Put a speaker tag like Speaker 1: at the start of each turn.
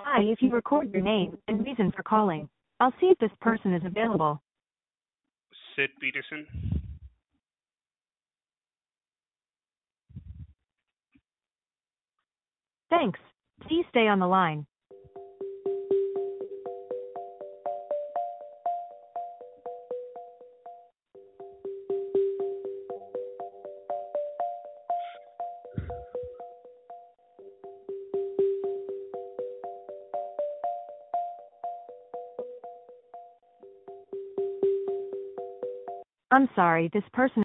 Speaker 1: Hi, if you record your name and reason for calling, I'll see if this person is available.
Speaker 2: Sid Peterson.
Speaker 1: Thanks. Please stay on the line. I'm sorry, this person